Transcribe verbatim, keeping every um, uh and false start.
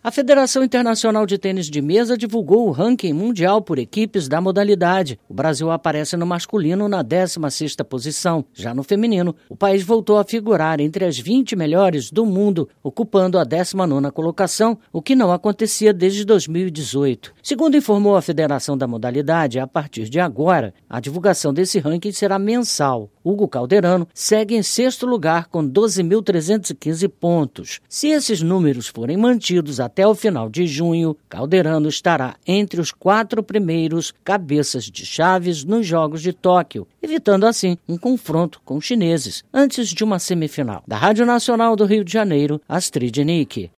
A Federação Internacional de Tênis de Mesa divulgou o ranking mundial por equipes da modalidade. O Brasil aparece no masculino na décima sexta posição. Já no feminino, o país voltou a figurar entre as vinte melhores do mundo, ocupando a décima nona colocação, o que não acontecia desde dois mil e dezoito. Segundo informou a Federação da Modalidade, a partir de agora, a divulgação desse ranking será mensal. Hugo Calderano segue em sexto lugar com doze mil trezentos e quinze pontos. Se esses números forem mantidos até o final de junho, Calderano estará entre os quatro primeiros cabeças de chaves nos Jogos de Tóquio, evitando assim um confronto com os chineses antes de uma semifinal. Da Rádio Nacional do Rio de Janeiro, Astrid Nick.